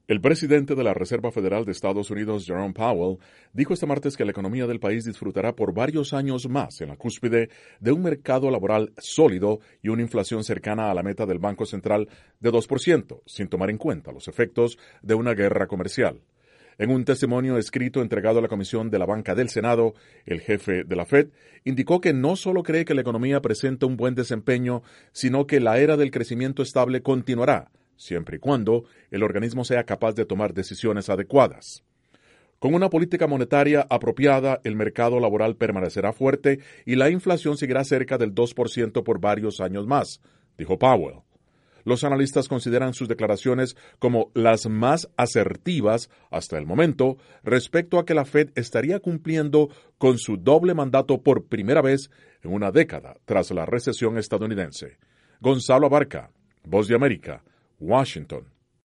El presidente de la Reserva Federal de Estados Unidos, Jerome Powell, dijo este martes que la economía del país disfrutará por varios años más en la cúspide de un mercado laboral sólido y una inflación cercana a la meta del Banco Central de 2%, sin tomar en cuenta los efectos de una guerra comercial. En un testimonio escrito entregado a la Comisión de la Banca del Senado, el jefe de la Fed indicó que no solo cree que la economía presenta un buen desempeño, sino que la era del crecimiento estable continuará, siempre y cuando el organismo sea capaz de tomar decisiones adecuadas. Con una política monetaria apropiada, el mercado laboral permanecerá fuerte y la inflación seguirá cerca del 2% por varios años más, dijo Powell. Los analistas consideran sus declaraciones como las más asertivas hasta el momento respecto a que la Fed estaría cumpliendo con su doble mandato por primera vez en una década tras la recesión estadounidense. Gonzalo Abarca, Voz de América, Washington.